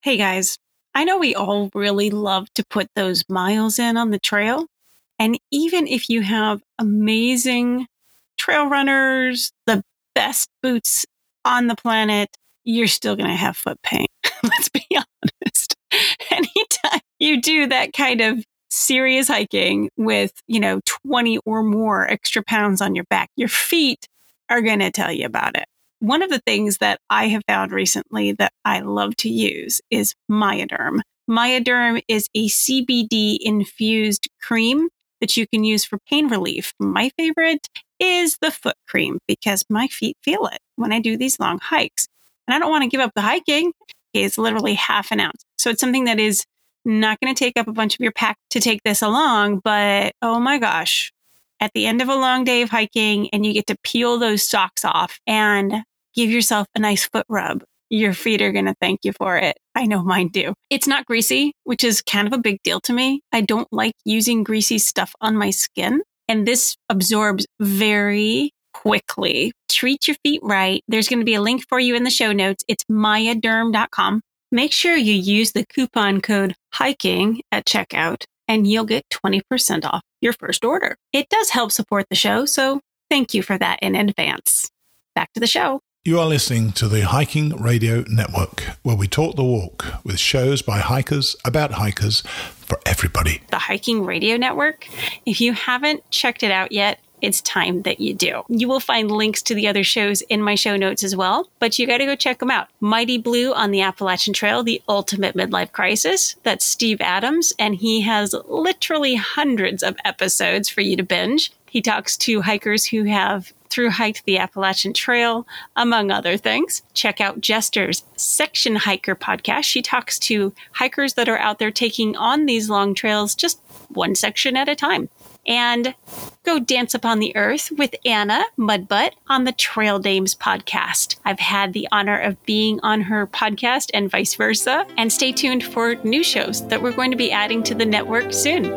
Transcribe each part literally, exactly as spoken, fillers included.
Hey guys, I know we all really love to put those miles in on the trail. And even if you have amazing trail runners, the best boots on the planet, you're still going to have foot pain. Let's be honest. Anytime you do that kind of serious hiking with, you know, twenty or more extra pounds on your back, your feet are going to tell you about it. One of the things that I have found recently that I love to use is Myoderm. Myoderm is a C B D infused cream that you can use for pain relief. My favorite is the foot cream because my feet feel it when I do these long hikes. And I don't want to give up the hiking. It's literally half an ounce. So it's something that is not going to take up a bunch of your pack to take this along. But oh my gosh, at the end of a long day of hiking and you get to peel those socks off and give yourself a nice foot rub, your feet are going to thank you for it. I know mine do. It's not greasy, which is kind of a big deal to me. I don't like using greasy stuff on my skin. And this absorbs very quickly. Treat your feet right. There's going to be a link for you in the show notes. It's myoderm dot com. Make sure you use the coupon code HIKING at checkout and you'll get twenty percent off your first order. It does help support the show, so thank you for that in advance. Back to the show. You are listening to the Hiking Radio Network, where we talk the walk with shows by hikers, about hikers, for everybody. The Hiking Radio Network. If you haven't checked it out yet, it's time that you do. You will find links to the other shows in my show notes as well, but you got to go check them out. Mighty Blue on the Appalachian Trail, the ultimate midlife crisis. That's Steve Adams, and he has literally hundreds of episodes for you to binge. He talks to hikers who have through hiked the Appalachian Trail, among other things. Check out Jester's Section Hiker podcast. She talks to hikers that are out there taking on these long trails just one section at a time. And go dance upon the earth with Anna Mudbutt on the Trail Dames podcast. I've had the honor of being on her podcast and vice versa. And stay tuned for new shows that we're going to be adding to the network soon.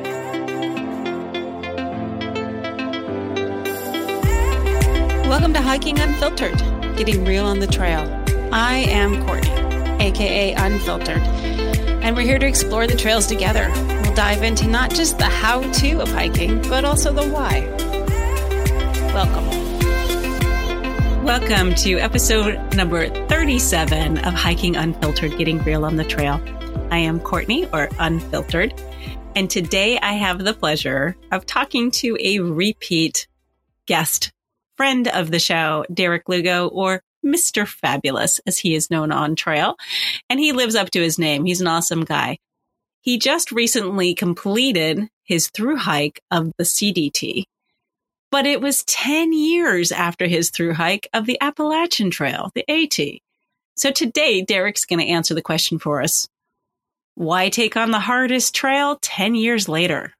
Welcome to Hiking Unfiltered, getting real on the trail. I am Courtney, aka Unfiltered, and we're here to explore the trails together. We'll dive into not just the how-to of hiking, but also the why. Welcome. Welcome to episode number thirty-seven of Hiking Unfiltered, getting real on the trail. I am Courtney, or Unfiltered, and today I have the pleasure of talking to a repeat guest friend of the show, Derek Lugo, or Mister Fabulous, as he is known on trail. And he lives up to his name. He's an awesome guy. He just recently completed his through hike of the C D T, but it was ten years after his through hike of the Appalachian Trail, the AT. So today, Derek's going to answer the question for us. Why take on the hardest trail ten years later?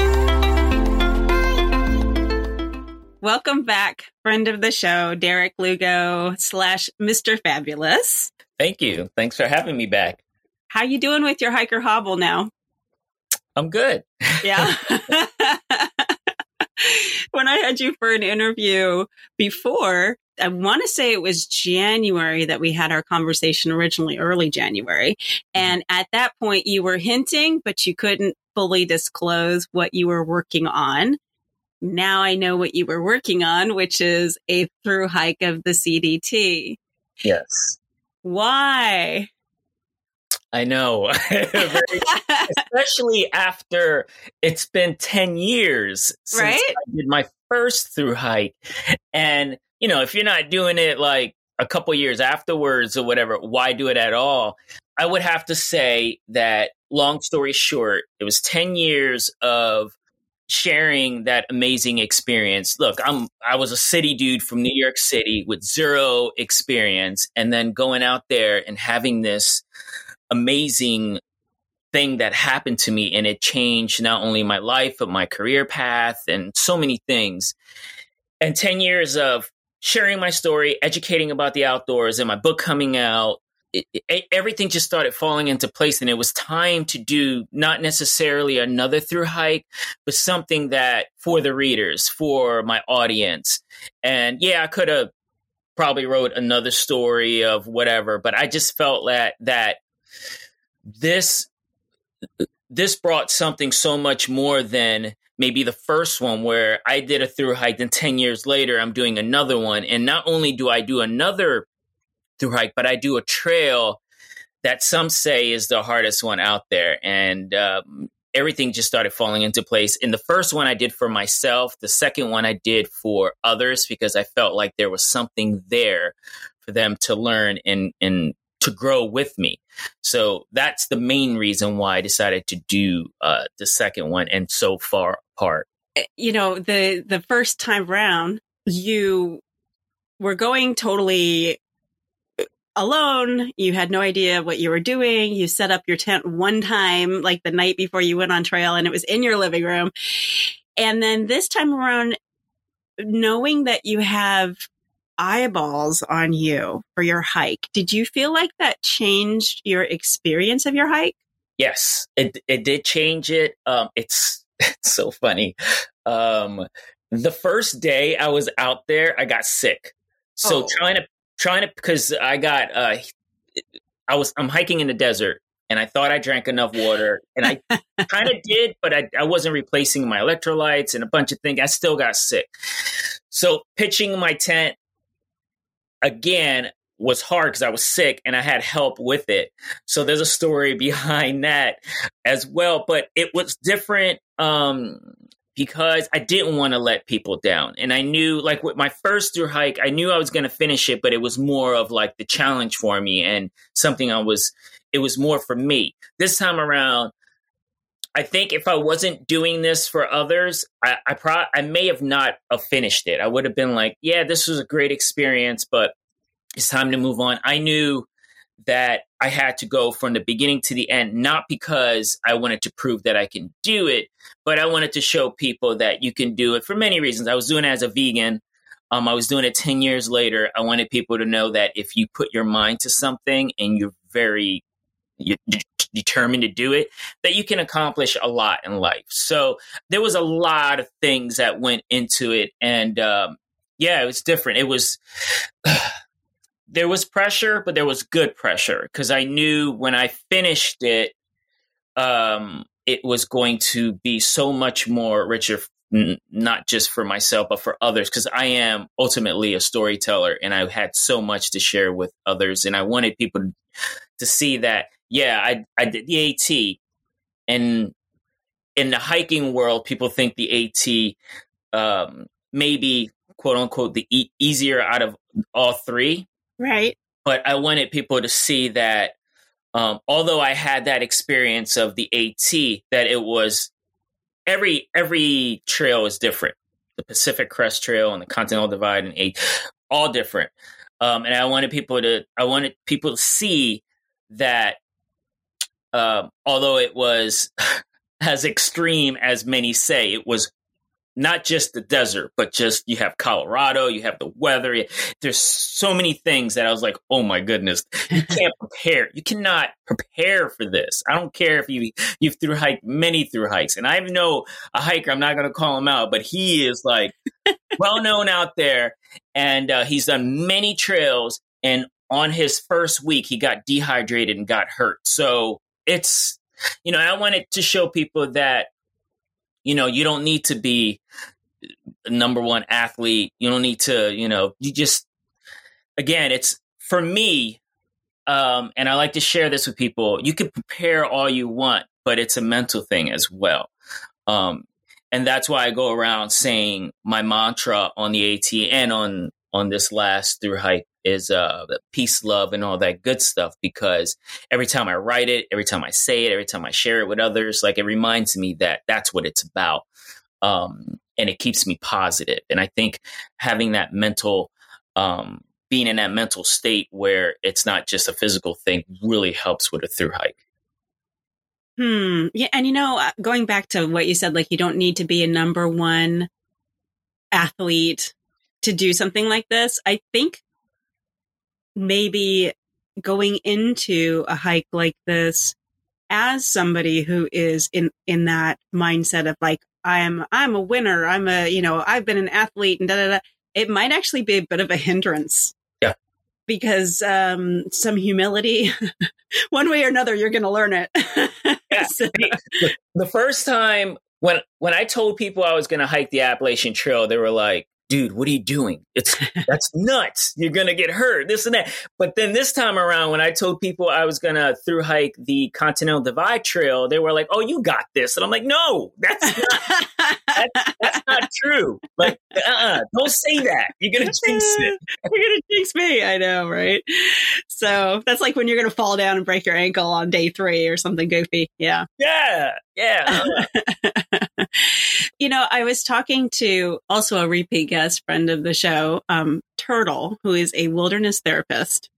Welcome back, friend of the show, Derek Lugo slash Mister Fabulous. Thank you. Thanks for having me back. How you doing with your hiker hobble now? I'm good. Yeah. When I had you for an interview before, I want to say it was January that we had our conversation originally, early January. And at that point you were hinting, but you couldn't fully disclose what you were working on. Now I know what you were working on, which is a through hike of the C D T. Yes. Why? I know. Very, especially after it's been ten years since right? I did my first through hike. And, you know, if you're not doing it like a couple years afterwards or whatever, why do it at all? I would have to say that, long story short, it was ten years of sharing that amazing experience. Look, I'm I was a city dude from New York City with zero experience, and then going out there and having this amazing thing that happened to me, and it changed not only my life but my career path and so many things. And ten years of sharing my story, educating about the outdoors, and my book coming out, It, it, everything just started falling into place, and it was time to do not necessarily another through hike, but something that for the readers, for my audience. And yeah, I could have probably wrote another story of whatever, but I just felt that that this this brought something so much more than maybe the first one, where I did a through hike, and ten years later, I'm doing another one. And not only do I do another through hike, but I do a trail that some say is the hardest one out there. And um, everything just started falling into place. In the first one I did for myself, the second one I did for others, because I felt like there was something there for them to learn and, and to grow with me. So that's the main reason why I decided to do uh, the second one, and so far apart. You know, the, the first time around, you were going totally alone. You had no idea what you were doing. You set up your tent one time, like the night before you went on trail, and it was in your living room. And then this time around, knowing that you have eyeballs on you for your hike, did you feel like that changed your experience of your hike? Yes, it it did change it. Um, it's it's so funny. Um, the first day I was out there, I got sick. So oh. trying to trying to because I got uh, I was I'm hiking in the desert, and I thought I drank enough water, and I kind of did, but I, I wasn't replacing my electrolytes and a bunch of things. I still got sick. So pitching my tent again was hard because I was sick and I had help with it. So there's a story behind that as well. But it was different um, because I didn't want to let people down. And I knew, like with my first through hike, I knew I was going to finish it, but it was more of like the challenge for me and something I was, it was more for me. This time around, I think if I wasn't doing this for others, I I, pro- I may have not have finished it. I would have been like, yeah, this was a great experience, but it's time to move on. I knew that I had to go from the beginning to the end, not because I wanted to prove that I can do it, but I wanted to show people that you can do it for many reasons. I was doing it as a vegan. Um, I was doing it ten years later. I wanted people to know that if you put your mind to something and you're very you're determined to do it, that you can accomplish a lot in life. So there was a lot of things that went into it. And um, yeah, it was different. It was, there was pressure, but there was good pressure because I knew when I finished it, um, it was going to be so much more richer, n- not just for myself, but for others, because I am ultimately a storyteller and I had so much to share with others. And I wanted people to see that, yeah, I, I did the AT, and in the hiking world, people think the AT um, maybe, quote unquote, the e- easier out of all three. Right. But I wanted people to see that um, although I had that experience of the AT, that it was every every trail is different. The Pacific Crest Trail and the Continental Divide and A T, all different. Um, and I wanted people to I wanted people to see that um, although it was as extreme as many say, it was not just the desert, but just you have Colorado, you have the weather. There's so many things that I was like, oh my goodness, you can't prepare. You cannot prepare for this. I don't care if you, you've through hiked many through hikes. And I know a hiker, I'm not going to call him out, but he is like well known out there. And uh, he's done many trails. And on his first week, he got dehydrated and got hurt. So it's, you know, I wanted to show people that, you know, you don't need to be a number one athlete. You don't need to, you know, you just, again, it's for me. Um, and I like to share this with people. You can prepare all you want, but it's a mental thing as well. Um, and that's why I go around saying my mantra on the AT and on, on this last through hike is uh, peace, love, and all that good stuff. Because every time I write it, every time I say it, every time I share it with others, like it reminds me that that's what it's about. Um, and it keeps me positive. And I think having that mental, um, being in that mental state where it's not just a physical thing really helps with a through hike. Hmm. Yeah. And, you know, going back to what you said, like you don't need to be a number one athlete to do something like this. I think maybe going into a hike like this as somebody who is in, in that mindset of like, I'm, I'm a winner. I'm a, you know, I've been an athlete and da, da, da. It might actually be a bit of a hindrance. Yeah. because um, some humility, one way or another, you're going to learn it. Yeah. So. The, the first time when when I told people I was going to hike the Appalachian Trail, they were like, dude, what are you doing? It's that's nuts. You're going to get hurt, this and that. But then this time around, when I told people I was going to through hike the Continental Divide Trail, they were like, oh, you got this. And I'm like, no, that's not, that's, that's not true. Like, uh-uh, don't say that. You're going to jinx it. You're going to jinx me. I know, right? So that's like when you're going to fall down and break your ankle on day three or something goofy. Yeah. Yeah. Yeah. You know, I was talking to also a repeat guest friend of the show, um, Turtle, who is a wilderness therapist.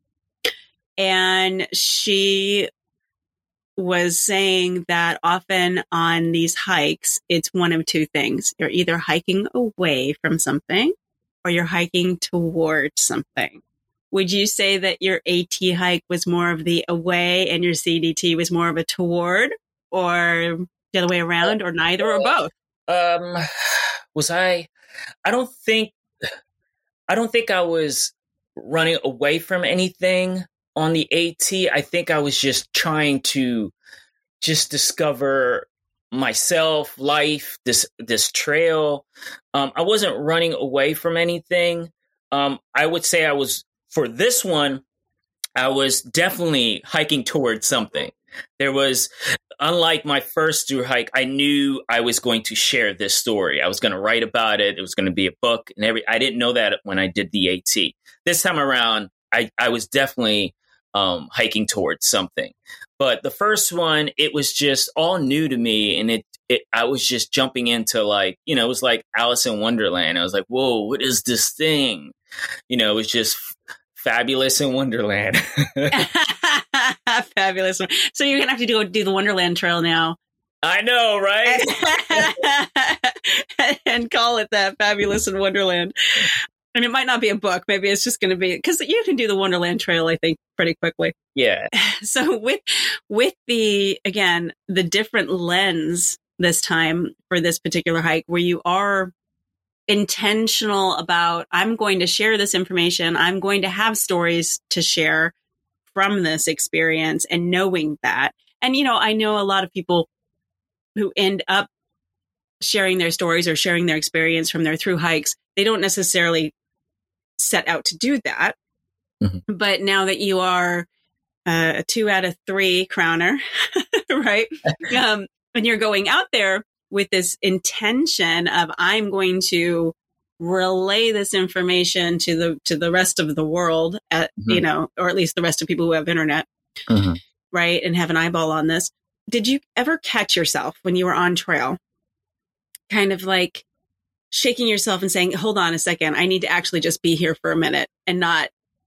And she was saying that often on these hikes, it's one of two things. You're either hiking away from something or you're hiking towards something. Would you say that your AT hike was more of the away and your C D T was more of a toward, or the other way around, or neither, or both? Um, was I, I don't think, I don't think I was running away from anything on the AT. I think I was just trying to just discover myself, life, this, this trail. Um, I wasn't running away from anything. Um, I would say I was, for this one, I was definitely hiking towards something. There was, unlike my first through hike, I knew I was going to share this story. I was going to write about it. It was going to be a book and every, I didn't know that when I did the AT. This time around, I, I was definitely um, hiking towards something. But the first one, it was just all new to me. And it, it, I was just jumping into like, you know, it was like Alice in Wonderland. I was like, whoa, what is this thing? You know, it was just fabulous in Wonderland. Fabulous. So you're gonna have to do do the Wonderland Trail now. I know, right? And call it that, Fabulous in Wonderland. And it might not be a book. Maybe it's just going to be, because you can do the Wonderland Trail, I think, pretty quickly. Yeah. So with with the again the different lens this time for this particular hike, where you are intentional about, I'm going to share this information. I'm going to have stories to share from this experience, and knowing that. And, you know, I know a lot of people who end up sharing their stories or sharing their experience from their through hikes. They don't necessarily set out to do that. Mm-hmm. But now that you are uh, a two out of three crowner, right? um, and you're going out there with this intention of, I'm going to relay this information to the to the rest of the world, at, mm-hmm. you know, or at least the rest of people who have internet, mm-hmm. right, and have an eyeball on this. Did you ever catch yourself when you were on trail, kind of like shaking yourself and saying, hold on a second, I need to actually just be here for a minute, and not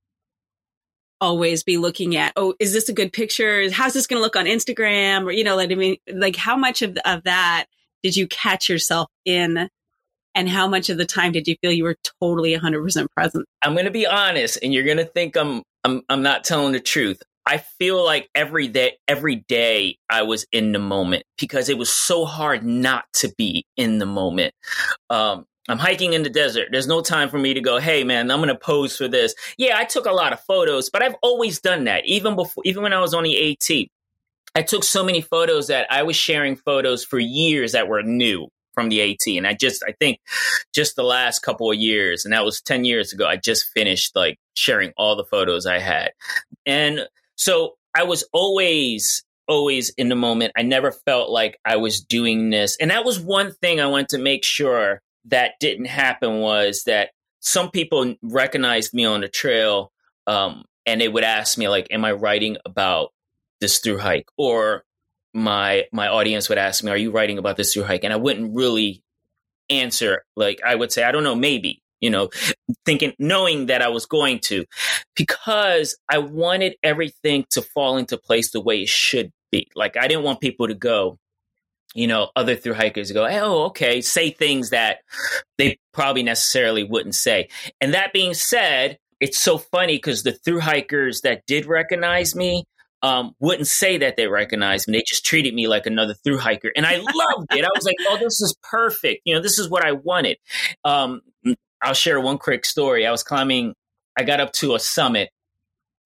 always be looking at, oh, is this a good picture? How's this going to look on Instagram? Or, you know, like, I mean, like how much of, of that did you catch yourself in? And how much of the time did you feel you were totally one hundred percent present? I'm going to be honest, and you're going to think I'm I'm I'm not telling the truth. I feel like every day, every day I was in the moment, because it was so hard not to be in the moment. Um, I'm hiking in the desert. There's no time for me to go, hey, man, I'm going to pose for this. Yeah, I took a lot of photos, but I've always done that. Even before, even when I was on the AT, I took so many photos that I was sharing photos for years that were new from the AT. And I just, I think just the last couple of years, and that was ten years ago, I just finished like sharing all the photos I had. And so I was always, always in the moment. I never felt like I was doing this. And that was one thing I wanted to make sure that didn't happen, was that some people recognized me on the trail, um, and they would ask me like, am I writing about this through hike? Or my my audience would ask me, are you writing about this through hike? And I wouldn't really answer. Like, I would say, I don't know, maybe, you know, thinking, knowing that I was going to, because I wanted everything to fall into place the way it should be. Like, I didn't want people to go, you know, other through hikers go, oh, okay, say things that they probably necessarily wouldn't say. And that being said, it's so funny because the through hikers that did recognize me um, wouldn't say that they recognized me. They just treated me like another through hiker. And I loved it. I was like, oh, this is perfect. You know, this is what I wanted. Um, I'll share one quick story. I was climbing, I got up to a summit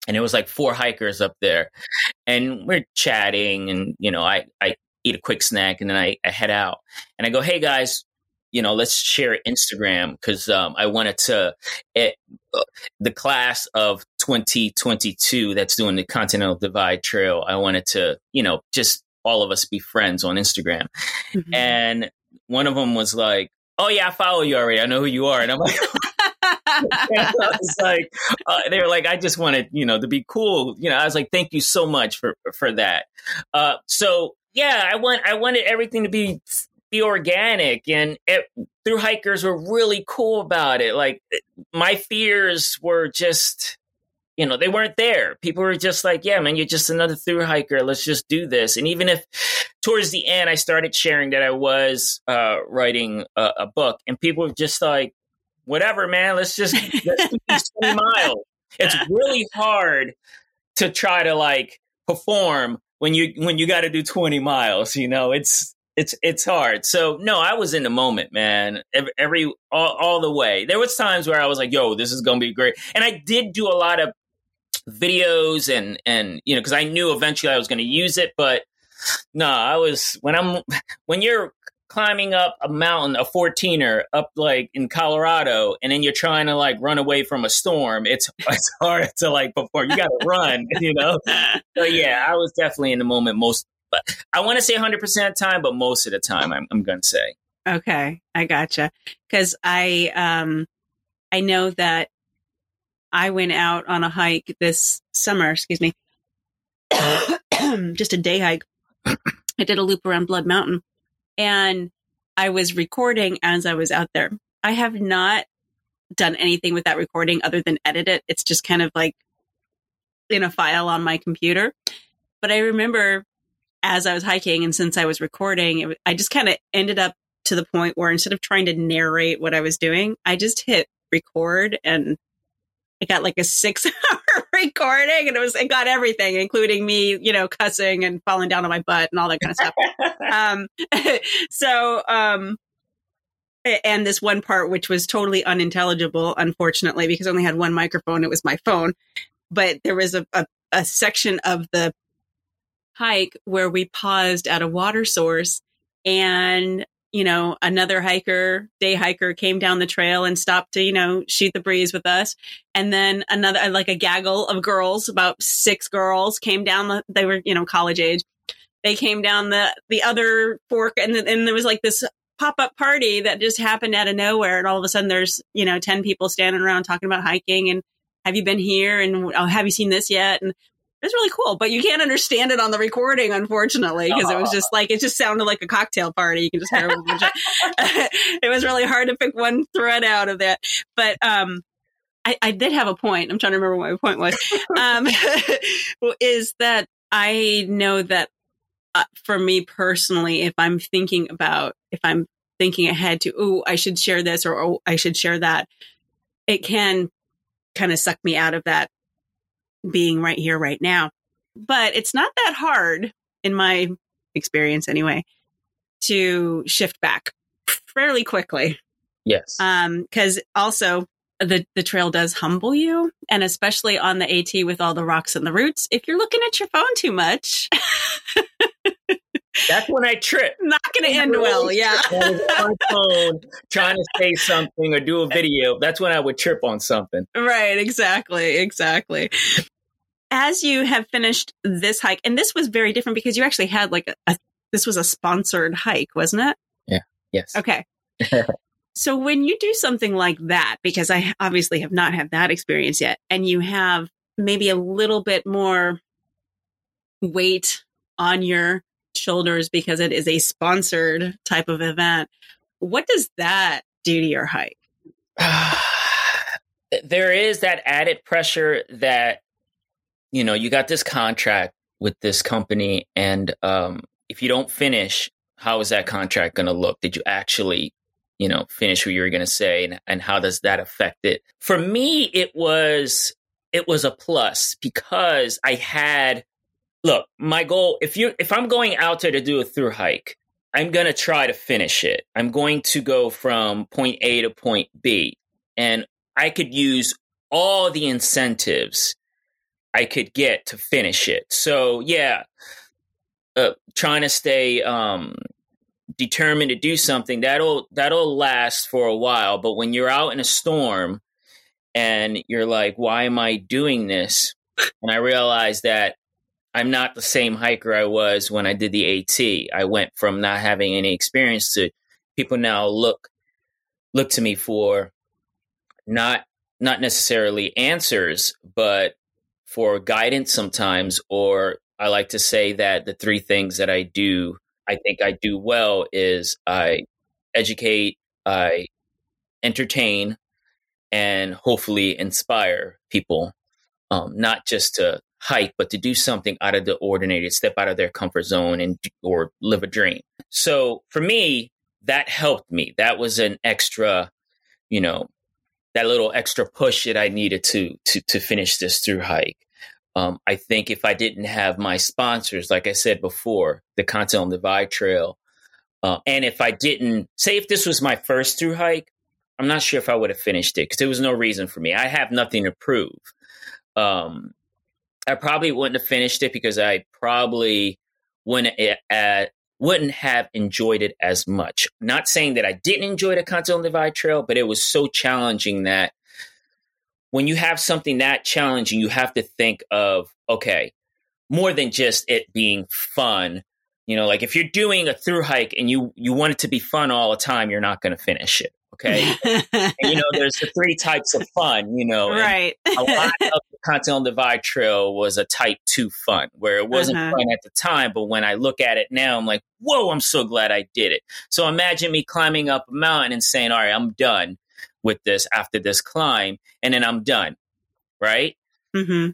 and it was like four hikers up there, and we're chatting, and you know, I I eat a quick snack, and then I, I head out, and I go, hey guys, you know, let's share Instagram, because um, I wanted to, it, uh, the class of twenty twenty-two that's doing the Continental Divide Trail, I wanted to, you know, just all of us be friends on Instagram. Mm-hmm. And one of them was like, oh yeah, I follow you already. I know who you are. And I'm like, I was like, uh, they were like, I just wanted, you know, to be cool. You know, I was like, thank you so much for, for that. Uh, so yeah, I want, I wanted everything to be, be organic, and it, through hikers were really cool about it. Like, my fears were just, you know, they weren't there. People were just like, yeah, man, you're just another through hiker. Let's just do this. And even if towards the end, I started sharing that I was uh, writing a, a book, and people were just like, whatever, man, let's just, let's do these twenty miles. It's really hard to try to like perform when you, when you got to do twenty miles, you know, it's, It's it's hard. So no, I was in the moment, man. Every, every all, all the way. There was times where I was like, "Yo, this is gonna be great," and I did do a lot of videos and and you know, because I knew eventually I was going to use it. But no, I was when I'm when you're climbing up a mountain, a fourteener up like in Colorado, and then you're trying to like run away from a storm. It's it's hard to like perform. You got to run, you know. So yeah, I was definitely in the moment most. But I want to say one hundred percent of the time, but most of the time, I'm, I'm going to say. Okay, I gotcha. Because I, um, I know that I went out on a hike this summer, excuse me, just a day hike. I did a loop around Blood Mountain, and I was recording as I was out there. I have not done anything with that recording other than edit it. It's just kind of like in a file on my computer. But I remember as I was hiking, and since I was recording, it, I just kind of ended up to the point where instead of trying to narrate what I was doing, I just hit record, and I got like a six hour recording, and it was, it got everything, including me, you know, cussing and falling down on my butt and all that kind of stuff. um, so, um, and this one part, which was totally unintelligible, unfortunately, because I only had one microphone. It was my phone, but there was a, a, a section of the hike where we paused at a water source, and you know, another hiker, day hiker, came down the trail and stopped to, you know, shoot the breeze with us. And then another, like a gaggle of girls, about six girls, came down the, they were, you know, college age. They came down the the other fork, and and there was like this pop up party that just happened out of nowhere, and all of a sudden there's, you know, ten people standing around talking about hiking, and have you been here, and oh, have you seen this yet? And it's really cool, but you can't understand it on the recording, unfortunately, because it was just like, it just sounded like a cocktail party. You can just hear it was really hard to pick one thread out of that. But um, I, I did have a point. I'm trying to remember what my point was. Um, is that I know that uh, for me personally, if I'm thinking about, if I'm thinking ahead to, oh, I should share this, or oh, I should share that, it can kind of suck me out of that being right here, right now. But it's not that hard, in my experience anyway, to shift back fairly quickly. Yes. Um, because also the, the trail does humble you, and especially on the AT with all the rocks and the roots, if you're looking at your phone too much, that's when I trip. Not going to end well. Yeah. On my phone, trying to say something or do a video. That's when I would trip on something. Right. Exactly. Exactly. As you have finished this hike, and this was very different because you actually had like a, a this was a sponsored hike, wasn't it? Yeah. Yes. Okay. So when you do something like that, because I obviously have not had that experience yet, and you have maybe a little bit more weight on your shoulders because it is a sponsored type of event, what does that do to your hike? There is that added pressure that, you know, you got this contract with this company, and um, if you don't finish, how is that contract going to look? Did you actually, you know, finish what you were going to say, and, and how does that affect it? For me, it was it was a plus because I had, look, my goal, if you if I'm going out there to do a through hike, I'm going to try to finish it. I'm going to go from point A to point B, and I could use all the incentives I could get to finish it. So yeah, uh, trying to stay um, determined to do something that'll that'll last for a while. But when you're out in a storm and you're like, why am I doing this? And I realized that I'm not the same hiker I was when I did the AT. I went from not having any experience to people now look look to me for not not necessarily answers, but for guidance sometimes. Or I like to say that the three things that I do, I think I do well, is I educate, I entertain, and hopefully inspire people, um, not just to hike, but to do something out of the ordinary, step out of their comfort zone and or live a dream. So for me, that helped me. That was an extra, you know, that little extra push that I needed to to to finish this through hike. Um, I think if I didn't have my sponsors, like I said before, the Continental Divide Trail, uh, and if I didn't, say if this was my first through hike, I'm not sure if I would have finished it because there was no reason for me. I have nothing to prove. Um, I probably wouldn't have finished it because I probably wouldn't uh, wouldn't have enjoyed it as much. Not saying that I didn't enjoy the Continental Divide Trail, but it was so challenging that when you have something that challenging, you have to think of, okay, more than just it being fun. You know, like if you're doing a through hike and you, you want it to be fun all the time, you're not going to finish it. Okay. And, you know, there's the three types of fun, you know, right. A lot of the Continental Divide Trail was a type two fun where it wasn't uh-huh. fun at the time. But when I look at it now, I'm like, whoa, I'm so glad I did it. So imagine me climbing up a mountain and saying, all right, I'm done with this after this climb. And then I'm done. Right. Mm-hmm.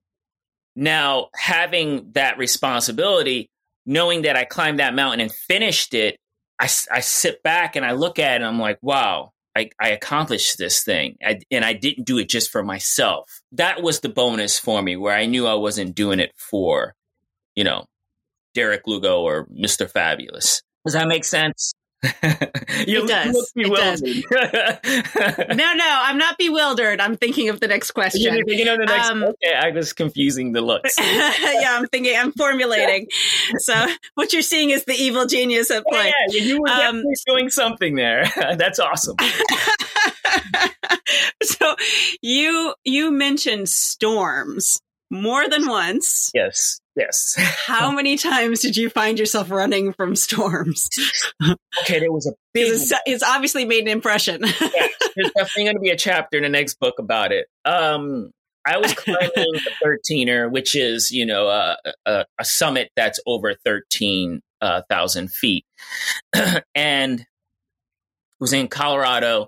Now, having that responsibility, knowing that I climbed that mountain and finished it, I, I sit back and I look at it and I'm like, wow, I, I accomplished this thing. I, and I didn't do it just for myself. That was the bonus for me, where I knew I wasn't doing it for, you know, Derek Lugo or Mister Fabulous. Does that make sense? You it does. It does. no, no, I'm not bewildered. I'm thinking of the next question. You're thinking of the next. Um, okay, I was confusing the looks. Yeah, I'm thinking. I'm formulating. So what you're seeing is the evil genius at play. Yeah, you were definitely um, doing something there. That's awesome. So you you mentioned storms more than once. Yes. Yes. How many times did you find yourself running from storms? Okay, there was a big... It's, it's obviously made an impression. Yeah, there's definitely going to be a chapter in the next book about it. Um, I was climbing the thirteener, which is, you know, uh, a, a summit that's over thirteen thousand feet. And it was in Colorado,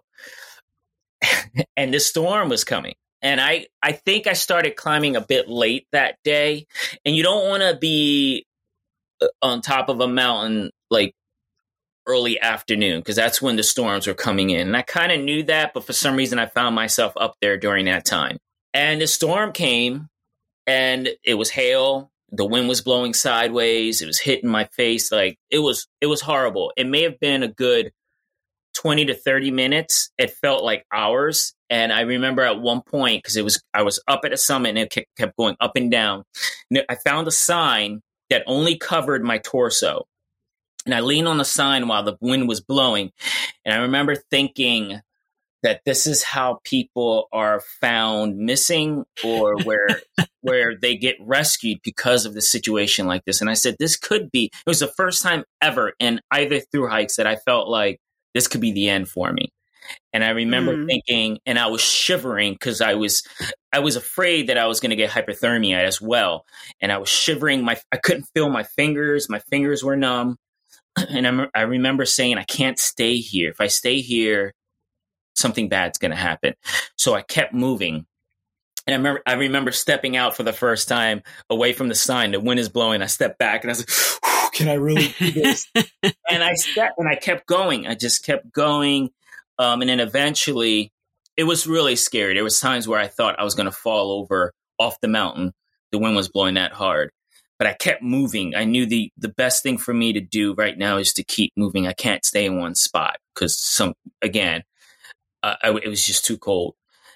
and this storm was coming. And I, I think I started climbing a bit late that day. And you don't want to be on top of a mountain like early afternoon, because that's when the storms were coming in. And I kind of knew that, but for some reason I found myself up there during that time. And the storm came and it was hail. The wind was blowing sideways. It was hitting my face. Like it was, it was horrible. It may have been a good twenty to thirty minutes. It felt like hours. And I remember at one point, because it was, I was up at a summit and it kept going up and down. And I found a sign that only covered my torso. And I leaned on the sign while the wind was blowing. And I remember thinking that this is how people are found missing, or where where they get rescued because of the situation like this. And I said, this could be, it was the first time ever in either through hikes that I felt like this could be the end for me. And I remember mm. thinking, and I was shivering because I was, I was afraid that I was going to get hypothermia as well. And I was shivering. My, I couldn't feel my fingers. My fingers were numb. And I, I remember saying, I can't stay here. If I stay here, something bad's going to happen. So I kept moving. And I remember, I remember stepping out for the first time away from the sign. The wind is blowing. I stepped back and I was like, can I really do this? And I stepped and I kept going. I just kept going. Um, and then eventually it was really scary. There was times where I thought I was going to fall over off the mountain. The wind was blowing that hard, but I kept moving. I knew the, the best thing for me to do right now is to keep moving. I can't stay in one spot because some, again, uh, I, it was just too cold.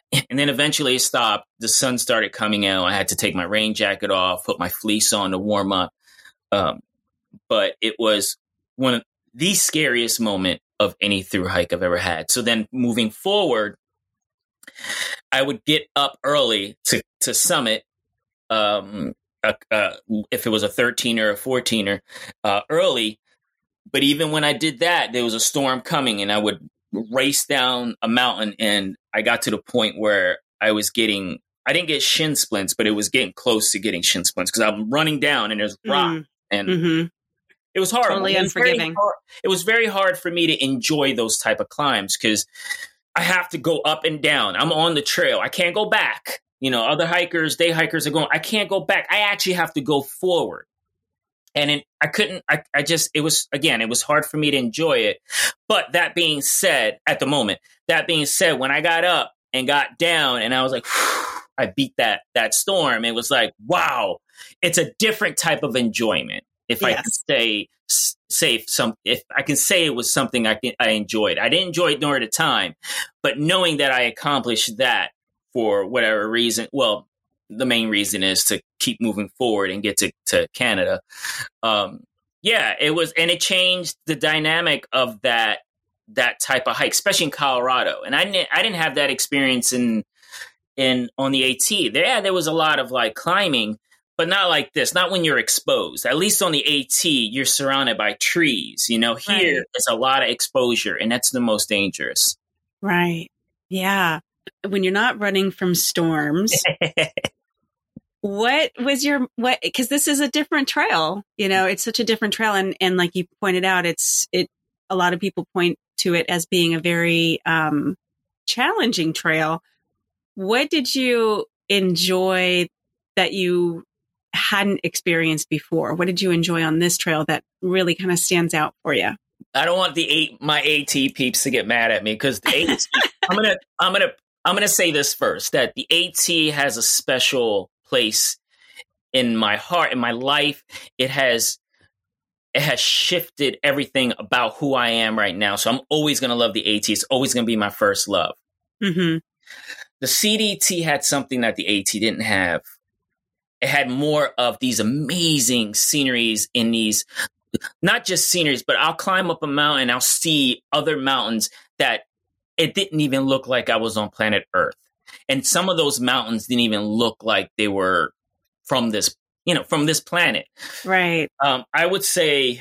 And then eventually it stopped. The sun started coming out. I had to take my rain jacket off, put my fleece on to warm up. Um, but it was one of the scariest moment of any through hike I've ever had. So then moving forward, I would get up early to, to summit. Um, uh, uh, if it was a thirteener or a fourteener, uh, early. But even when I did that, there was a storm coming and I would race down a mountain. And I got to the point where I was getting, I didn't get shin splints, but it was getting close to getting shin splints because I'm running down and there's rock. Mm. And mm-hmm. it was horrible. Totally it was unforgiving. It was very hard for me to enjoy those type of climbs because I have to go up and down. I'm on the trail. I can't go back. You know, other hikers, day hikers are going, I can't go back. I actually have to go forward. And it, I couldn't, I, I just, it was, again, it was hard for me to enjoy it. But that being said, at the moment, that being said, when I got up and got down and I was like, I beat that, that storm, it was like, wow, it's a different type of enjoyment. If yes. I can say, say some, if I can say it was something I can, I enjoyed. I didn't enjoy it during the time, but knowing that I accomplished that for whatever reason, well, the main reason is to keep moving forward and get to, to Canada. Um, yeah, it was, and it changed the dynamic of that, that type of hike, especially in Colorado. And I didn't, I didn't have that experience in, in, on the AT. There, yeah, there was a lot of like climbing, but not like this, not when you're exposed. At least on the AT, you're surrounded by trees. You know, here right. there's a lot of exposure and that's the most dangerous. Right. Yeah. When you're not running from storms, what was your, what, because this is a different trail, you know, it's such a different trail. And, and like you pointed out, it's, it, a lot of people point to it as being a very um, challenging trail. What did you enjoy that you hadn't experienced before? What did you enjoy on this trail that really kind of stands out for you? I don't want the eight, my AT peeps to get mad at me because the AT, I'm going to, I'm going to, I'm going to say this first, that the AT has a special place in my heart, in my life. It has, it has shifted everything about who I am right now. So I'm always going to love the AT. It's always going to be my first love. Mm-hmm. The C D T had something that the AT didn't have. It had more of these amazing sceneries in these, not just sceneries, but I'll climb up a mountain. I'll see other mountains that it didn't even look like I was on planet Earth. And some of those mountains didn't even look like they were from this, you know, from this planet. Right. Um, I would say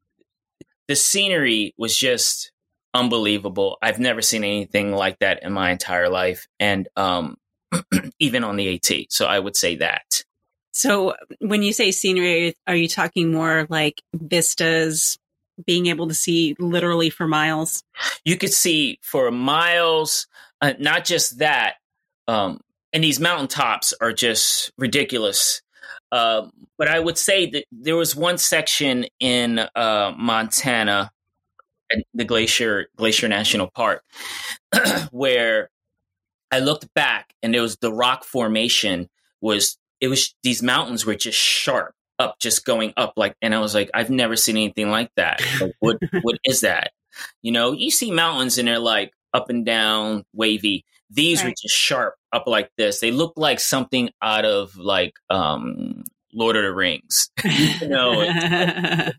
the scenery was just unbelievable. I've never seen anything like that in my entire life. And um, even on the AT. So I would say that. So when you say scenery, are you talking more like vistas, being able to see literally for miles? You could see for miles, uh, not just that. Um, and these mountaintops are just ridiculous. Uh, but I would say that there was one section in uh, Montana, at the Glacier Glacier National Park, where I looked back and there was the rock formation was, it was, these mountains were just sharp up, just going up like, and I was like, I've never seen anything like that. Like, what, what is that? You know, you see mountains and they're like up and down, wavy. These right. were just sharp up like this. They look like something out of like um, Lord of the Rings. You know, it,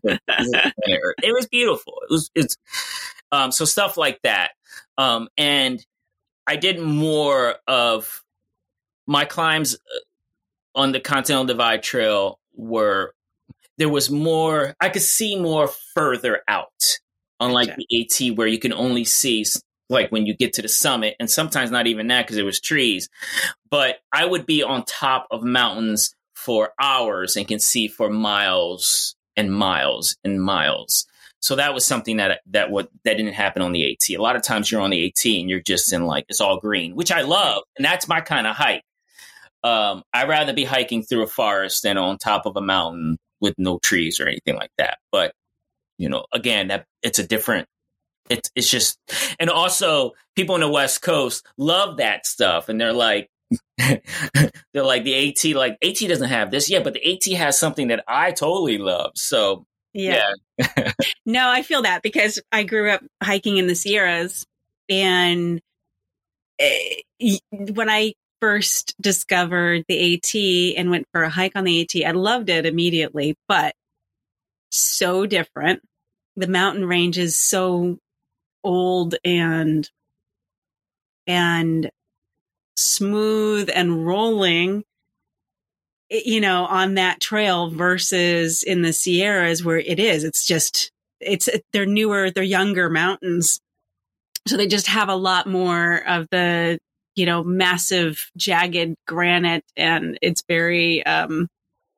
it was beautiful. It was it's um, so stuff like that. Um, and I did more of my climbs on the Continental Divide Trail were there was more. I could see more further out, unlike gotcha. the AT where you can only see. Like when you get to the summit, and sometimes not even that because it was trees, but I would be on top of mountains for hours and can see for miles and miles and miles. So that was something that that would that didn't happen on the AT. A lot of times you're on the AT and you're just in like it's all green, which I love, and that's my kind of hike. Um, I'd rather be hiking through a forest than on top of a mountain with no trees or anything like that. But you know, again, that it's a different. It's it's just, and also people on the West Coast love that stuff, and they're like, they're like the AT, like AT doesn't have this, yeah, but the AT has something that I totally love. So yeah, yeah. No, I feel that because I grew up hiking in the Sierras, and uh, when I first discovered the AT and went for a hike on the AT, I loved it immediately, but so different. The mountain range is so old and and smooth and rolling, you know, on that trail versus in the Sierras where it is. It's just, it's, they're newer, they're younger mountains. So they just have a lot more of the, you know, massive jagged granite, and it's very, um,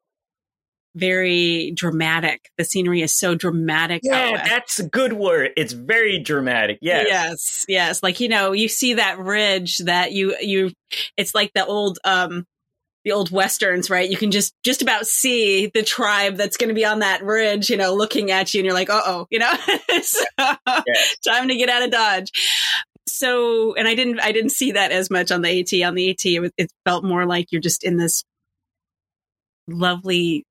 very dramatic. The scenery is so dramatic. Yeah, that's a good word. It's very dramatic. Yes. Yes. Yes. Like, you know, you see that ridge that you, you, it's like the old, um, the old Westerns, right? You can just, just about see the tribe that's going to be on that ridge, you know, looking at you, and you're like, uh-oh, you know, so, yes. Time to get out of Dodge. So, and I didn't, I didn't see that as much on the AT. On the AT, it, was, it felt more like you're just in this lovely,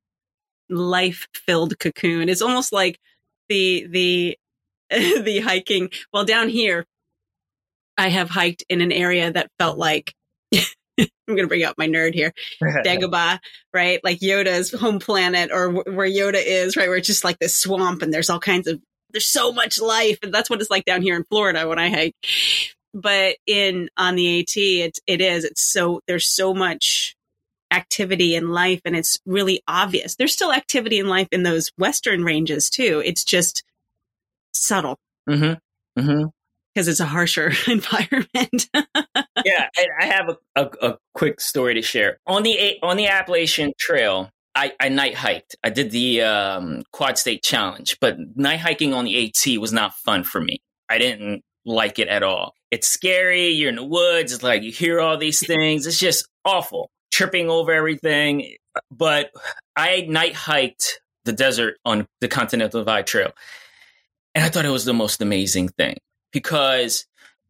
life-filled cocoon. It's almost like the the the hiking. Well, down here, I have hiked in an area that felt like I'm going to bring out my nerd here, Dagobah, right? Like Yoda's home planet, or w- where Yoda is, right? Where it's just like this swamp, and there's all kinds of there's so much life, and that's what it's like down here in Florida when I hike. But in on the AT, it it is. It's so there's so much activity in life, and it's really obvious. There's still activity in life in those Western ranges too. It's just subtle. Mm-hmm. Mm-hmm. Because it's a harsher environment. Yeah, I, I have a, a, a quick story to share. On the on the Appalachian Trail, I, I night hiked. I did the um, Quad State Challenge, but night hiking on the AT was not fun for me. I didn't like it at all. It's scary. You're in the woods. It's like you hear all these things. It's just awful. Tripping over everything. But I night hiked the desert on the Continental Divide Trail. And I thought it was the most amazing thing, because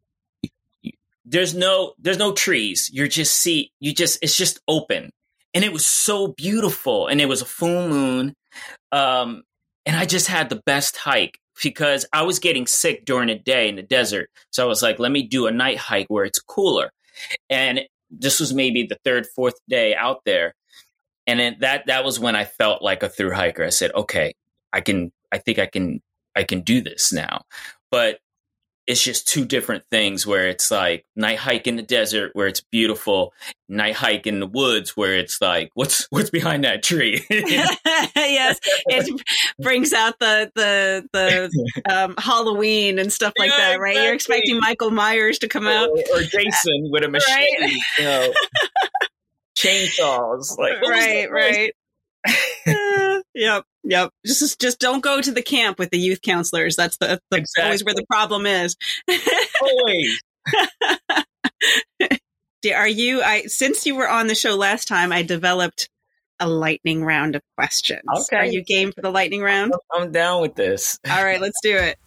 there's no there's no trees. You're just see you just it's just open. And it was so beautiful. And it was a full moon. Um, and I just had the best hike, because I was getting sick during the day in the desert. So I was like, let me do a night hike where it's cooler. And this was maybe the third, fourth day out there. And it, that, that was when I felt like a thru hiker. I said, okay, I can, I think I can, I can do this now. But it's just two different things, where it's like night hike in the desert where it's beautiful, night hike in the woods where it's like, what's, what's behind that tree? Yes. It brings out the, the, the, um, Halloween and stuff like yeah, that, right? Exactly. You're expecting Michael Myers to come out. Or, or Jason with a machete, right? You know, chainsaws. Like, right, right. uh, yep. Yep. Just, just don't go to the camp with the youth counselors. That's the, that's exactly. always where the problem is. Always. Are you, I, since you were on the show last time, I developed a lightning round of questions. Okay. Are you game for the lightning round? I'm down with this. All right, let's do it.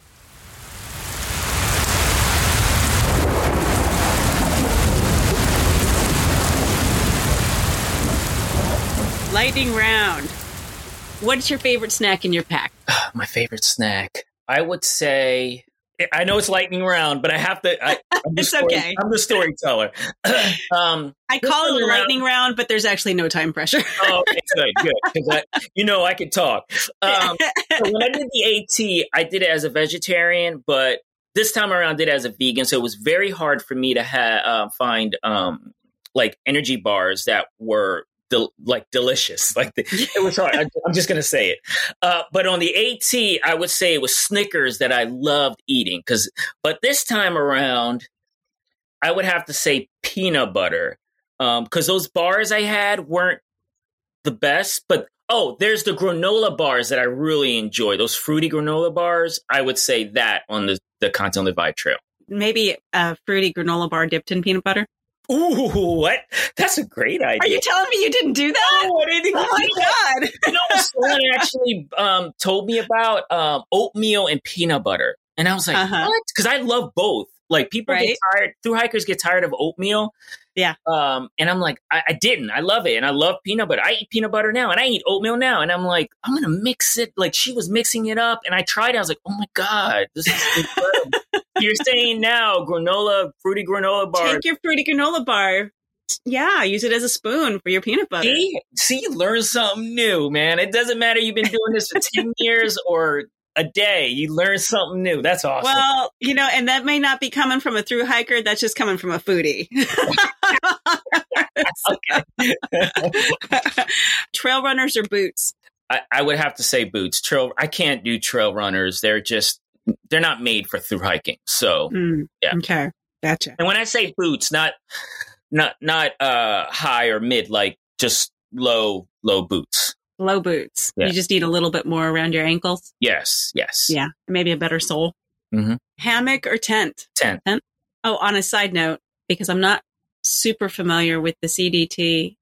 Lightning round. What's your favorite snack in your pack? My favorite snack, I would say, I know it's lightning round, but I have to. I, I'm it's story, okay. I'm the storyteller. um, I call it a lightning round, round, but there's actually no time pressure. Oh, okay, good, good. Because you know I could talk. Um, so when I did the AT, I did it as a vegetarian, but this time around, I did it as a vegan. So it was very hard for me to ha- uh, find um, like energy bars that were Del- like delicious. Like the, it was hard. I, I'm just going to say it. Uh, but on the AT, I would say it was Snickers that I loved eating. Cause, but this time around, I would have to say peanut butter. Um, cause those bars I had weren't the best, but oh, there's the granola bars that I really enjoy. Those fruity granola bars. I would say that on the, the Continental Divide Trail. Maybe a fruity granola bar dipped in peanut butter. Ooh, what? That's a great idea. Are you telling me you didn't do that? Oh, I didn't oh my God. You know, someone actually um, told me about um, oatmeal and peanut butter. And I was like, uh-huh. what? Because I love both. Like people Right. get tired, through hikers get tired of oatmeal. Yeah. Um, and I'm like, I, I didn't. I love it. And I love peanut butter. I eat peanut butter now and I eat oatmeal now. And I'm like, I'm going to mix it. Like she was mixing it up and I tried it. I was like, oh my God, this is incredible. You're saying now granola, fruity granola bar. Take your fruity granola bar. Yeah, use it as a spoon for your peanut butter. See, see, you learn something new, man. It doesn't matter you've been doing this for ten years or a day. You learn something new. That's awesome. Well, you know, and that may not be coming from a through hiker. That's just coming from a foodie. Trail runners or boots? I, I would have to say boots. Trail. I can't do trail runners. They're just, they're not made for through hiking. So, Mm, yeah. Okay. Gotcha. And when I say boots, not, not, not uh, high or mid, like just low, low boots. Low boots. Yeah. You just need a little bit more around your ankles. Yes. Yes. Yeah. Maybe a better sole. Mhm. Hammock or tent? Tent. Oh, on a side note, because I'm not super familiar with the C D T,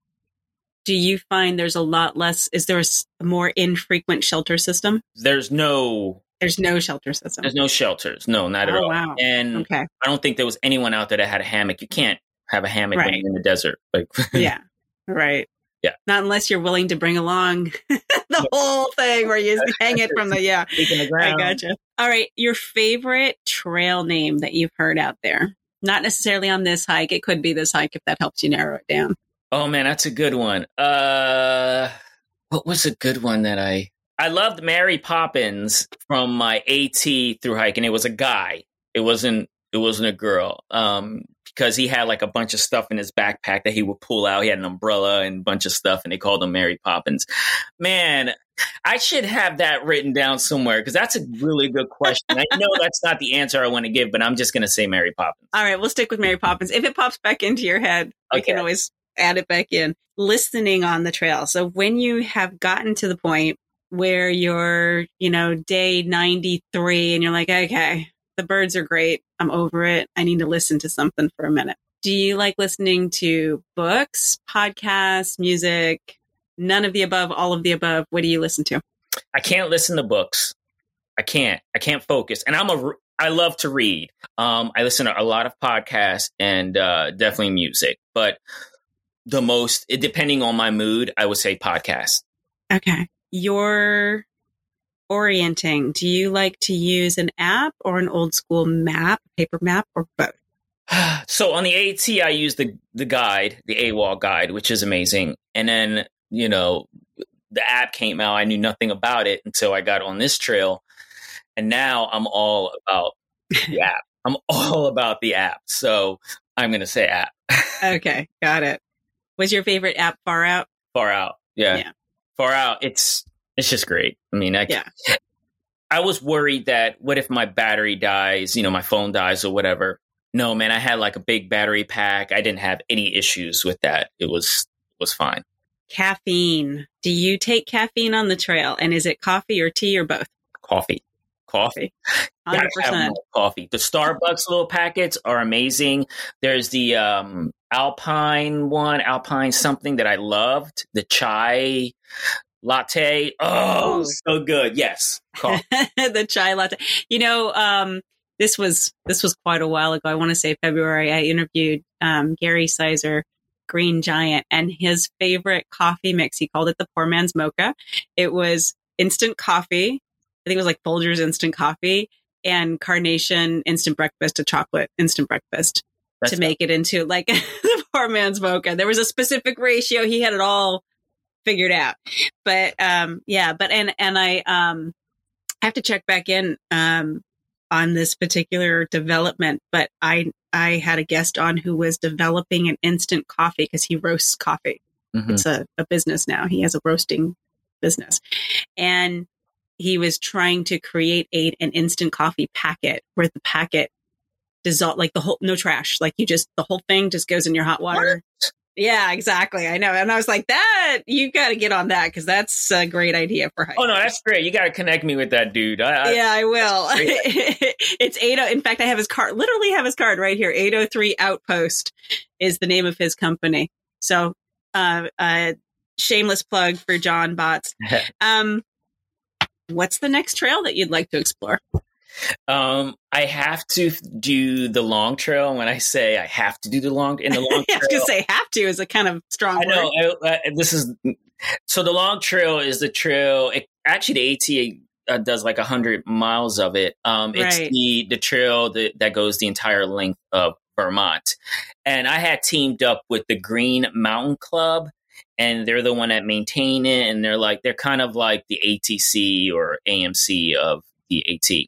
do you find there's a lot less, is there a s- a more infrequent shelter system? There's no, There's no shelter system. there's no shelters. No, not at Oh, all. wow. And Okay. I don't think there was anyone out there that had a hammock. You can't have a hammock when Right. you're in the desert. Like, Yeah. Right. Yeah. Not unless you're willing to bring along the whole thing where you hang it from the, yeah. taking the I ground. gotcha. All right. Your favorite trail name that you've heard out there? Not necessarily on this hike. It could be this hike if that helps you narrow it down. Oh man, that's a good one. Uh, what was a good one that I I loved Mary Poppins from my AT through hike, and it was a guy. It wasn't it wasn't a girl. Um, because he had like a bunch of stuff in his backpack that he would pull out. He had an umbrella and a bunch of stuff, and they called him Mary Poppins. Man, I should have that written down somewhere because that's a really good question. I know that's not the answer I want to give, but I'm just going to say Mary Poppins. All right. We'll stick with Mary Poppins. If it pops back into your head, we Okay. can always add it back in. Listening on the trail. So when you have gotten to the point where you're, you know, day ninety-three and you're like, okay, the birds are great. I'm over it. I need to listen to something for a minute. Do you like listening to books, podcasts, music, none of the above, all of the above? What do you listen to? I can't listen to books. I can't. I can't focus. And I'm a. I love to read. Um, I listen to a lot of podcasts and uh, definitely music. But the most, it, depending on my mood, I would say podcast. Okay. Your orienting. Do you like to use an app or an old school map, paper map, or both? So on the AT, I use the the guide, the AWOL guide, which is amazing. And then you know, the app came out. I knew nothing about it until I got on this trail. And now I'm all about the app. I'm all about the app. So I'm going to say app. Okay. Got it. Was your favorite app Far Out? Far Out. Yeah. Yeah. Far Out. It's, it's just great. I mean, I, Yeah. I was worried that what if my battery dies, you know, my phone dies or whatever. No, man, I had like a big battery pack. I didn't have any issues with that. It was, was fine. Caffeine. Do you take caffeine on the trail? And is it coffee or tea or both? Coffee. Coffee. one hundred Gotta have percent. more coffee. The Starbucks little packets are amazing. There's the um, Alpine one, Alpine something that I loved. The chai latte. Oh, Oh. so good. Yes. Coffee. The chai latte. You know, um, this was this was quite a while ago. I want to say February. I interviewed um, Gary Sizer, Green Giant, and his favorite coffee mix. He called it the poor man's mocha. It was instant coffee. I think it was like Folgers instant coffee and Carnation instant breakfast, a chocolate instant breakfast That's to make it into like the poor man's mocha. There was a specific ratio. He had it all figured out. But um, yeah, but and and I um, I have to check back in um, on this particular development. But I I had a guest on who was developing an instant coffee because he roasts coffee. Mhm. It's a, a business now. He has a roasting business. And he was trying to create a, an instant coffee packet where the packet dissolve, like the whole, no trash. Like you just, the whole thing just goes in your hot water. What? Yeah, exactly. I know. And I was like, that, you got to get on that because that's a great idea for hiking. Oh, no, that's great. You got to connect me with that dude. I, I, Yeah, I will. It's eight oh. In fact, I have his card, literally have his card right here. eight oh three Outpost is the name of his company. So, uh, uh, shameless plug for John Botts. Um, what's the next trail that you'd like to explore? Um, I have to do the long trail. When I say I have to do the long in the long I trail, was going to say have to is a kind of strong I know. word. I, I, this is so the long trail is the trail. It, actually, the AT uh, does like a hundred miles of it. Um, it's Right. the the trail that, that goes the entire length of Vermont, and I had teamed up with the Green Mountain Club. And they're the one that maintain it, and they're like they're kind of like the A T C or A M C of the AT.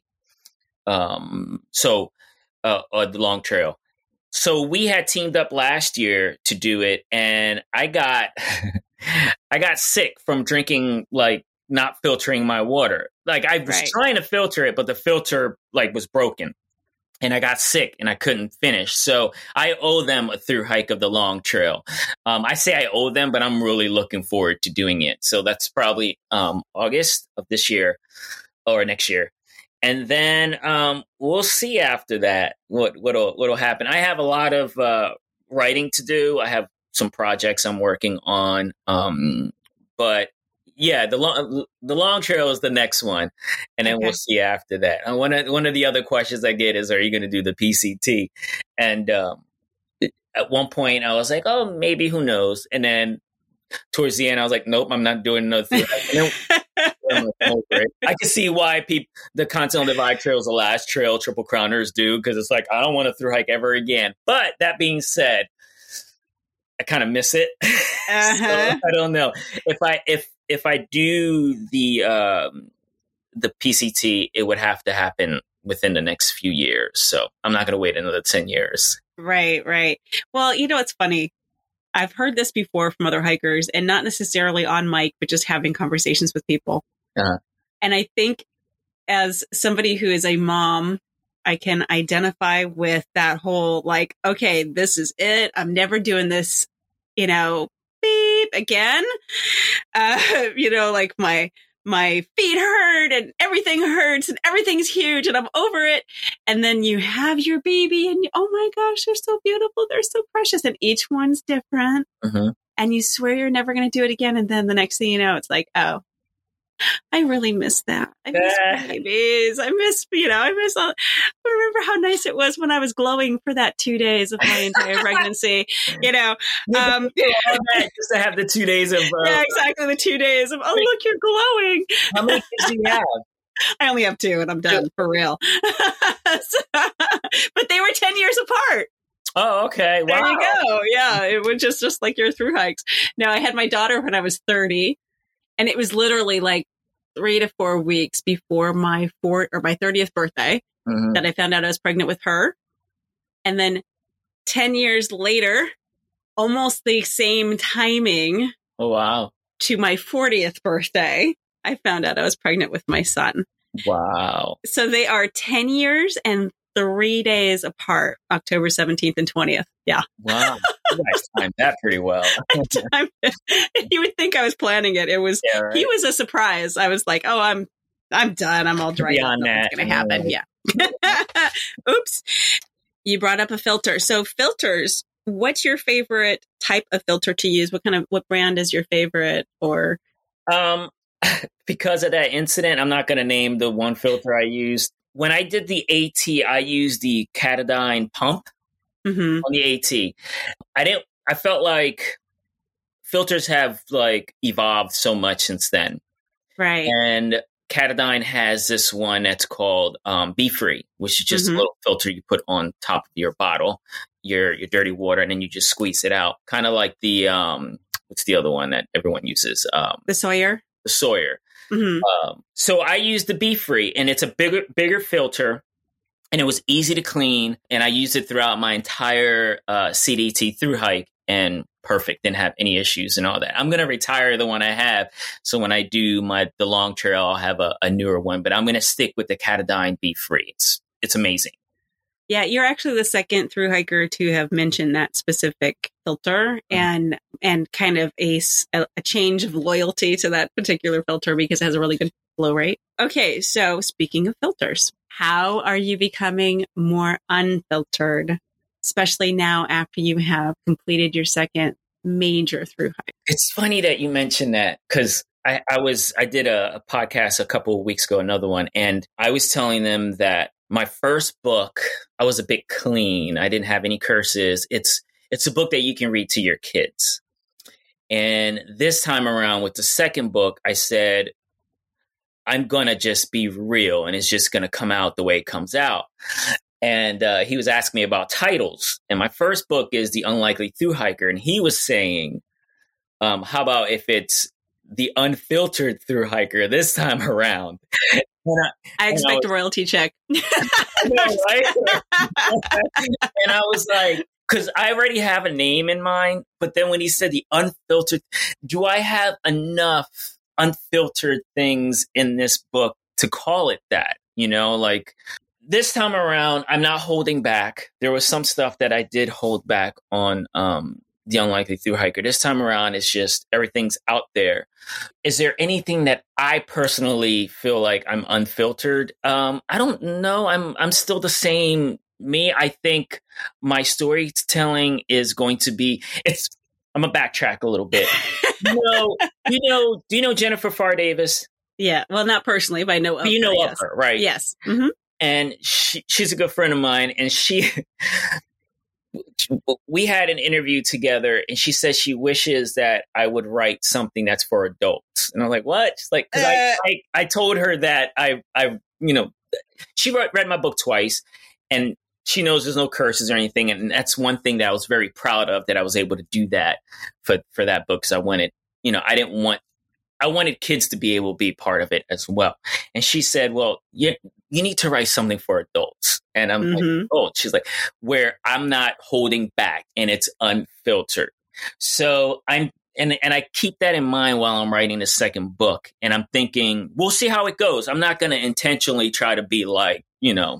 Um, so uh, uh, the long trail. So we had teamed up last year to do it, and I got I got sick from drinking like not filtering my water. Like I was Right. trying to filter it, but the filter like was broken. And I got sick and I couldn't finish. So I owe them a through hike of the long trail. Um, I say I owe them, but I'm really looking forward to doing it. So that's probably um, August of this year or next year. And then um, we'll see after that what, what'll, what'll happen. I have a lot of uh, writing to do. I have some projects I'm working on. Um, but yeah, the long the long trail is the next one, and then Okay. we'll see after that. And one of one of the other questions I get is, "Are you going to do the P C T?" And um, at one point, I was like, "Oh, maybe. Who knows?" And then towards the end, I was like, "Nope, I'm not doing another thing." And then, I can see why people the Continental Divide Trail is the last trail Triple Crowners do, because it's like I don't want to through hike ever again. But that being said, I kind of miss it. Uh-huh. So I don't know if I if if I do the um, the P C T, it would have to happen within the next few years. So I'm not going to wait another ten years. Right, right. Well, you know, it's funny. I've heard this before from other hikers, and not necessarily on mic, but just having conversations with people. Uh-huh. And I think as somebody who is a mom, I can identify with that whole like, okay, this is it. I'm never doing this, you know, beep again. Uh, you know, like my my feet hurt and everything hurts and everything's huge and I'm over it. And then you have your baby and you, oh my gosh, they're so beautiful. They're so precious. And each one's different. Mm-hmm. And you swear you're never going to do it again. And then the next thing you know, it's like, oh, I really miss that. I miss Ah. babies. I miss, you know, I miss all. I remember how nice it was when I was glowing for that two days of my entire pregnancy, you know. Um, All that just to have the two days of. Uh, yeah, exactly. The two days of, oh, look, you're glowing. How many kids do you have? I only have two and I'm done for real. So- but they were ten years apart. Oh, okay. Wow. There you go. Yeah. It was just, just like your through hikes. Now, I had my daughter when I was thirty, and it was literally like three to four weeks before my fourth or my thirtieth birthday Mhm. that I found out I was pregnant with her. And then ten years later, almost the same timing Oh, wow. to my fortieth birthday, I found out I was pregnant with my son. Wow. So they are ten years and three days apart, October seventeenth and twentieth. Yeah. Wow. You guys timed that pretty well. I'm- you would think I was planning it. It was, Yeah, right. he was a surprise. I was like, oh, I'm, I'm done. I'm all dried up. Beyond Nothing's that, going to happen. Yeah. Oops. You brought up a filter. So filters, what's your favorite type of filter to use? What kind of, what brand is your favorite or? Um, because of that incident, I'm not going to name the one filter I used. When I did the AT, I used the Katadyn pump Mhm. on the AT. I didn't. I felt like filters have like evolved so much since then, Right. and Katadyn has this one that's called um, Be Free, which is just Mhm. a little filter you put on top of your bottle, your your dirty water, and then you just squeeze it out, kind of like the um, what's the other one that everyone uses? Um, The Sawyer. the Sawyer. Mhm. Um, so I used the Be Free, and it's a bigger bigger filter, and it was easy to clean, and I used it throughout my entire uh, C D T through hike, and perfect, didn't have any issues and all that. I'm gonna retire the one I have, so when I do my the long trail, I'll have a, a newer one, but I'm gonna stick with the Katadyn Be Free. It's it's amazing. Yeah, you're actually the second through hiker to have mentioned that specific filter and and kind of a, s- a- a change of loyalty to that particular filter because it has a really good flow rate. Okay, so speaking of filters, how are you becoming more unfiltered, especially now after you have completed your second major through hike? It's funny that you mentioned that because I, I was I did a, a podcast a couple of weeks ago, another one, and I was telling them that my first book, I was a bit clean. I didn't have any curses. It's it's a book that you can read to your kids. And this time around with the second book, I said, I'm going to just be real, and it's just going to come out the way it comes out. And uh, he was asking me about titles. And my first book is The Unlikely Thru Hiker. And he was saying, um, how about if it's The Unfiltered Thru Hiker this time around? And I, I expect I was, a royalty check. I know, right? And I was like, because I already have a name in mind. But then when he said The Unfiltered, do I have enough unfiltered things in this book to call it that? You know, like this time around, I'm not holding back. There was some stuff that I did hold back on um, The Unlikely Thru Hiker. This time around, it's just everything's out there. Is there anything that I personally feel like I'm unfiltered? Um, I don't know. I'm I'm still the same me. I think my storytelling is going to be. It's. I'm gonna backtrack a little bit. you know, you know, do you know Jennifer Farr Davis? Yeah. Well, not personally, but I know of you her, know yes. of her, right? Yes. Mm-hmm. And she, she's a good friend of mine, and she. We had an interview together, and she says she wishes that I would write something that's for adults. And I'm like, what? She's like, because uh, I, I, I told her that I, I, you know, she read, read my book twice, and she knows there's no curses or anything. And that's one thing that I was very proud of, that I was able to do that for, for that book. Because I wanted, you know, I didn't want, I wanted kids to be able to be part of it as well. And she said, well, you, you need to write something for adults. And I'm mm-hmm. like, oh, she's like, where I'm not holding back and it's unfiltered. So I'm, and, and I keep that in mind while I'm writing the second book. And I'm thinking, we'll see how it goes. I'm not going to intentionally try to be like, you know,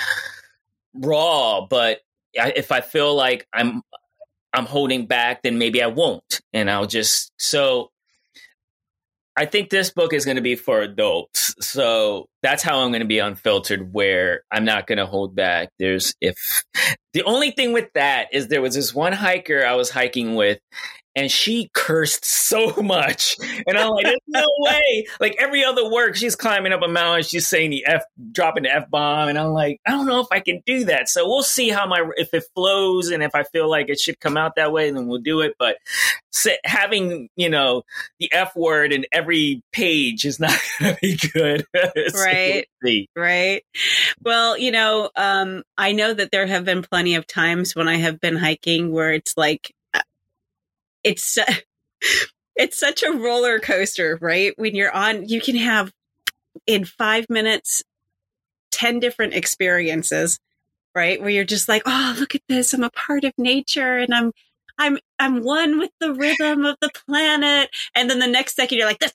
raw, but I, if I feel like I'm, I'm holding back, then maybe I won't. And I'll just, so I think this book is going to be for adults. So that's how I'm going to be unfiltered, where I'm not going to hold back. There's if the only thing with that is there was this one hiker I was hiking with, and she cursed so much. And I'm like, there's no way. Like every other work, she's climbing up a mountain, she's saying the F, dropping the F bomb. And I'm like, I don't know if I can do that. So we'll see how my, if it flows, and if I feel like it should come out that way, then we'll do it. But having, you know, the F word in every page is not going to be good. Right. Right. Well, you know, um, I know that there have been plenty of times when I have been hiking where it's like, it's it's such a roller coaster, right? When you're on, you can have in five minutes, ten different experiences, right? Where you're just like, oh, look at this. I'm a part of nature, and I'm, I'm, I'm one with the rhythm of the planet. And then the next second you're like, this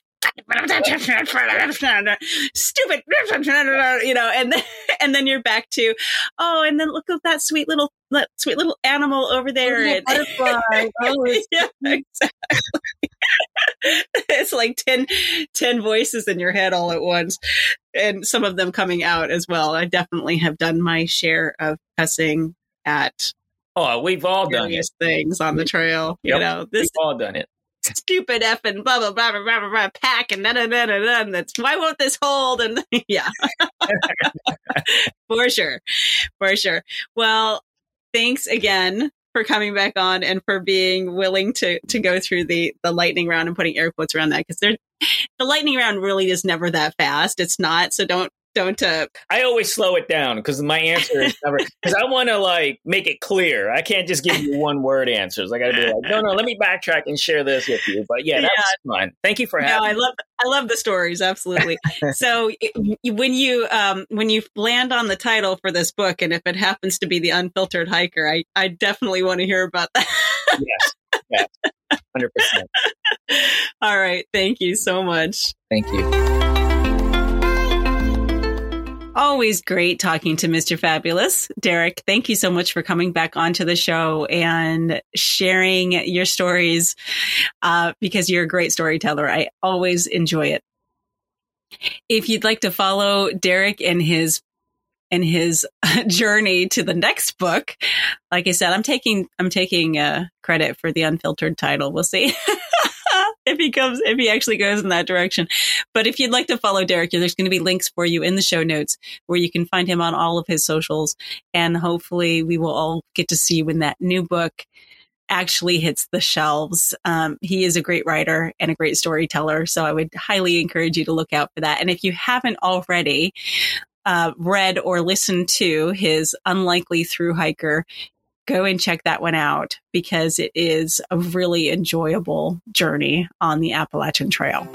stupid, you know, and then, and then you're back to, oh, and then look at that sweet little, that sweet little animal over there. Oh, and, butterfly. Oh, it's yeah, exactly. It's like ten, ten voices in your head all at once, and some of them coming out as well. I definitely have done my share of cussing at oh, we've all done it. Things on the trail. Yep. You know, this we've all done it. Stupid effing blah blah blah blah blah blah pack and da da da da da. That's why won't this hold? And yeah, for sure, for sure. Well, thanks again for coming back on and for being willing to to go through the the lightning round and putting air quotes around that, because the lightning round really is never that fast. It's not. So don't. Don't. Uh, I always slow it down because my answer is never, because I want to like make it clear. I can't just give you one word answers. I got to be like, no, no, let me backtrack and share this with you. But yeah, that's yeah. fun. Thank you for having no, me. I love, I love the stories. Absolutely. So it, when you, um, when you land on the title for this book, and if it happens to be The Unfiltered Hiker, I, I definitely want to hear about that. Yes. Yes. one hundred percent. All right. Thank you so much. Thank you. Always great talking to Mister Fabulous. Derek, thank you so much for coming back onto the show and sharing your stories, uh, because you're a great storyteller. I always enjoy it. If you'd like to follow Derek and his and his journey to the next book, like I said, I'm taking I'm taking uh, credit for the unfiltered title. We'll see. if he comes, if he actually goes in that direction. But if you'd like to follow Derek, there's going to be links for you in the show notes where you can find him on all of his socials. And hopefully we will all get to see when that new book actually hits the shelves. Um, he is a great writer and a great storyteller. So I would highly encourage you to look out for that. And if you haven't already uh, read or listened to his Unlikely Thru Hiker, go and check that one out because it is a really enjoyable journey on the Appalachian Trail.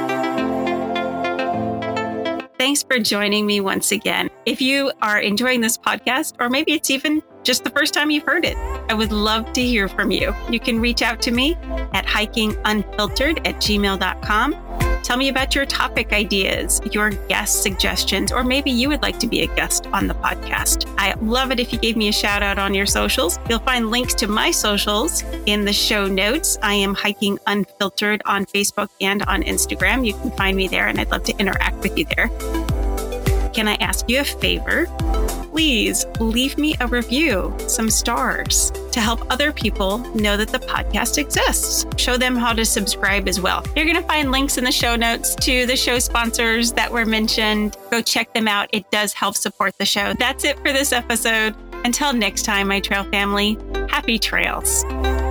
Thanks for joining me once again. If you are enjoying this podcast, or maybe it's even just the first time you've heard it, I would love to hear from you. You can reach out to me at hikingunfiltered at gmail dot com. Tell me about your topic ideas, your guest suggestions, or maybe you would like to be a guest on the podcast. I love it if you gave me a shout out on your socials. You'll find links to my socials in the show notes. I am Hiking Unfiltered on Facebook and on Instagram. You can find me there, and I'd love to interact with you there. Can I ask you a favor? Please leave me a review, some stars, to help other people know that the podcast exists. Show them how to subscribe as well. You're going to find links in the show notes to the show sponsors that were mentioned. Go check them out. It does help support the show. That's it for this episode. Until next time, my trail family, happy trails.